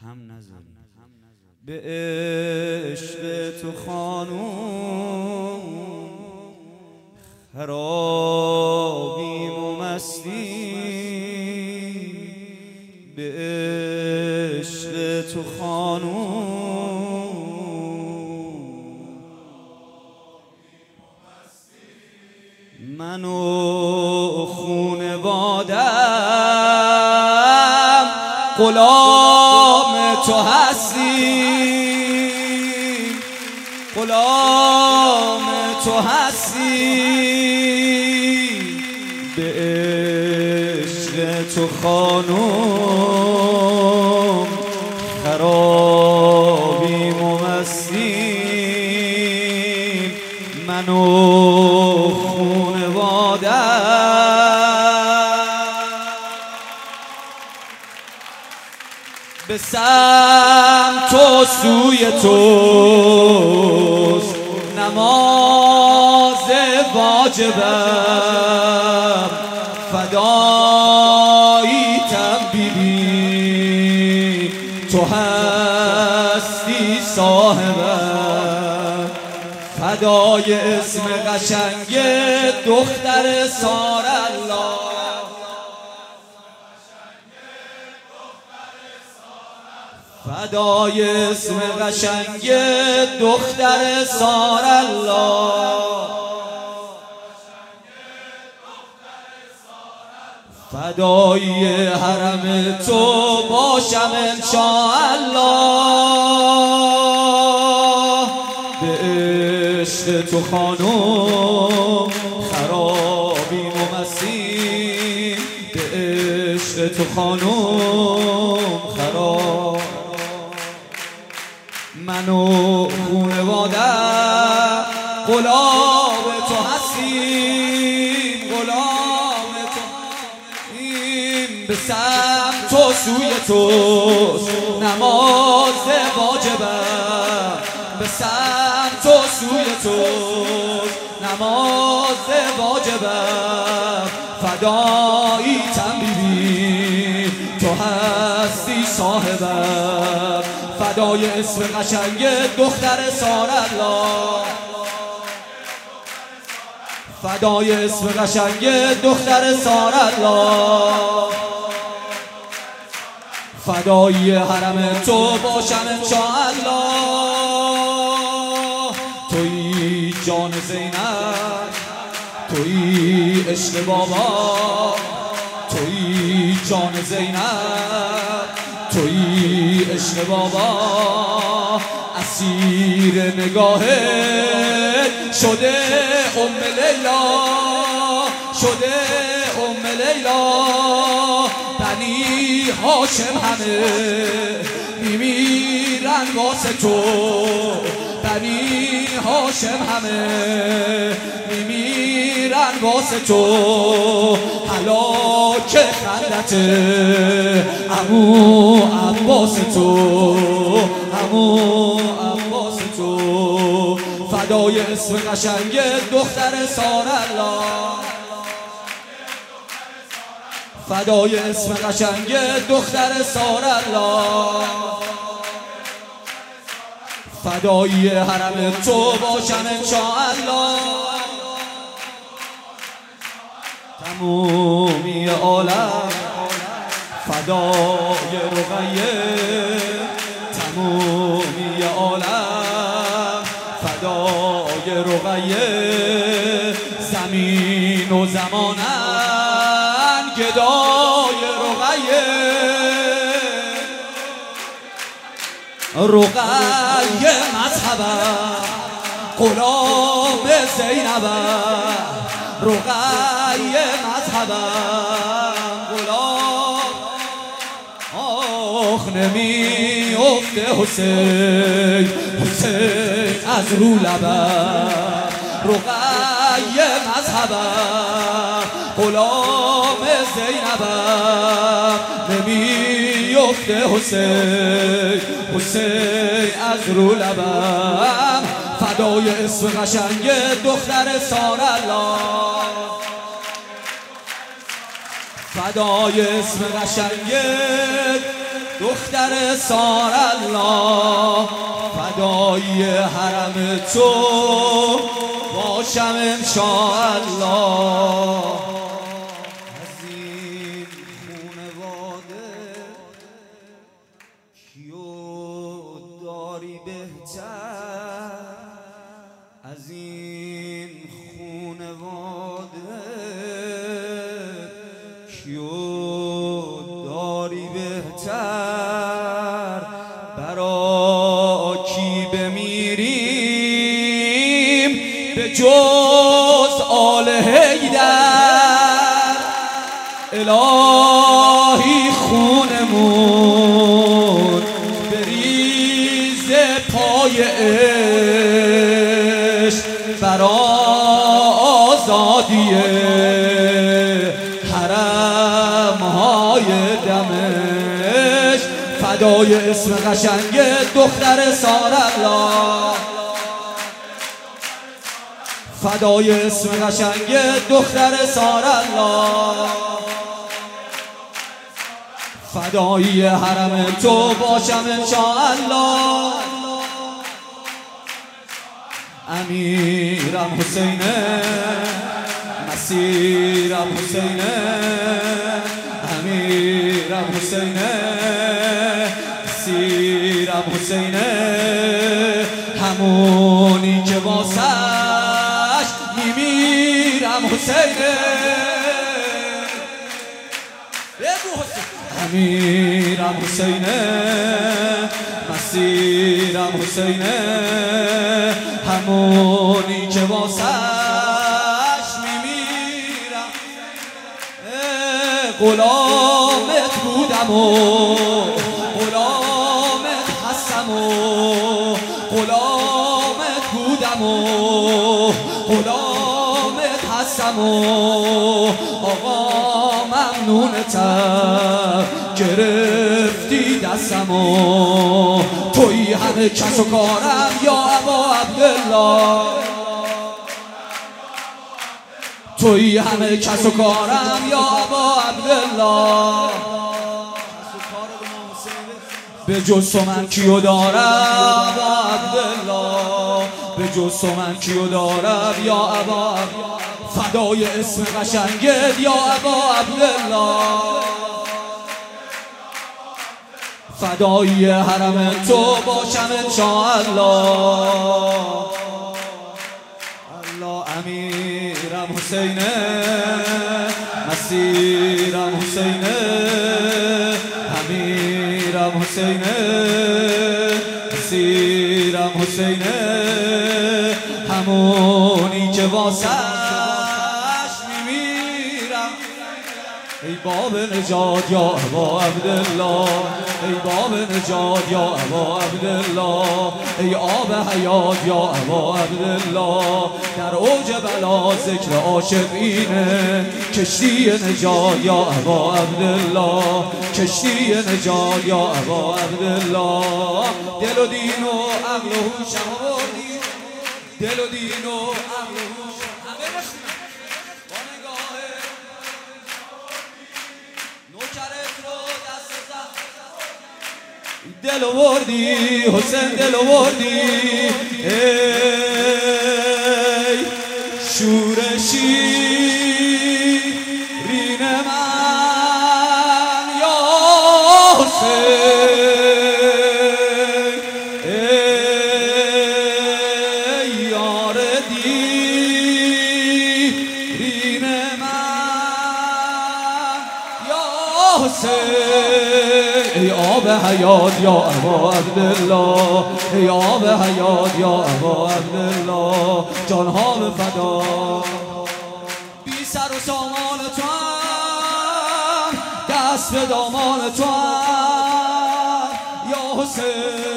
به عشق تو خانوم خرابیم و مستیم، به عشق تو خانوم من و خونوادم غلام تو هستیم، غلام تو هستیم، به عشق تو خانوم خرابیم و مستیم، من و به سمت و سوی توست نماز واجبم، فداییتم بیبی تو هستی صاحبم، فدای اسم قشنگ دختر سارالله، فدای اسم قشنگ دختر سارالله، فدای حرم تو باشم انشاءالله، به عشق تو خانوم خرابیم و مستیم، به عشق تو خانوم خراب من و خونوادم غلام تو هستیم، غلام تو هستیم، به سمت و سوی توست نماز واجبم، به سمت و سوی توست نماز واجبم، فداییتم بیبی تو هستی صاحبم، فدای اسم قشنگ دختر سارالله، فدای اسم قشنگ دختر سارالله، فدای حرم تو باشم انشاءالله، تویی جان زینب، تویی عشق بابا، تویی جان زینب، تویی عشق بابا، اسیر نگاهت شده ام لیلا، شده ام لیلا، بنی هاشم همه میمیرن واسه تو، بنی هاشم همه میمیرن واسه تو، هلاک خندته عمو عباس تو، عمو عباس تو، فدای اسم قشنگ دختر سارالله، فدای اسم قشنگ دختر سارالله، فدای حرم تو باشم انشاءالله، تمومی عالم فدای رقیه، تمومی عالم فدای رقیه، زمین و زمانن گدای رقیه، رقیه مذهبم غلام زینبم، رقیه مذهبم غلام، آخ نمیفته حسین، حسین از رو لبم، رقیه مذهبم غلام زینبم، نمیفته حسین، حسین از رو لبم، فدای اسم قشنگ دختر سارالله، فدای اسم قشنگ دختر سار الله فدای حرم تو باشم انشاءالله. از این خونواده کیو داری بهتر، از این خونواده کیو داری بهتر، برا کی بمیریم به جز آل حیدر. الهی خونمون بریز پای عشق برا آزادی حرم‌های دمشق، فدای اسم قشنگ دختر سار الله، فدای اسم قشنگ دختر سار الله، فدای حرم تو باشم انشاءالله. امیرم حسینه، مسیرم حسینه، امیرم حسینه، مسیرم حسینه، همونی که واسش میمیرم حسینه. امیرم حسینه، مسیرم حسینه، همونی که واسش میمیرم. غلامت بودم و غلامت هستم و غلامت بودم و غلامت هستم و آقا ممنونتم گرفتی دستم و توی همه کس و کارم یا ابا عبدالله، توی همه کس و کارم یا ابا عبدالله. به جز تو من کیو دارم ابا عبدالله، به جز تو من کیو دارم یا ابا عبدالله، فدای اسم قشنگت یا ابا عبدالله، فدای حرم تو باشم انشاءالله. الله امیرم حسینه، مسیرم حسینه، امیرم حسینه، مسیرم حسینه، همونی که واسش میمیرم. ای باب نجات یا ابا عبدالله، ای باب نجات یا ابا عبدالله، ای آب حیات یا ابا عبدالله، در اوج بلا ذکر عاشقینه، کشتی نجات یا ابا عبدالله، کشتی نجات یا ابا عبدالله. دل و دین و عقل و هوشم آوردی، دل و دین و عقل و هوشم همه بخونم با نگاه نوکرت رو دست زد، دل آوردی حسین دل آوردی، ای شورشی رین من یا حسین، ای یار دیرین من یا حسین، ای آب حیات یا ابا عبدالله، ای آب حیات یا ابا عبدالله. جانها به فدا بی سر و سامان تو هم، دست به دامان تو هم یا حسین.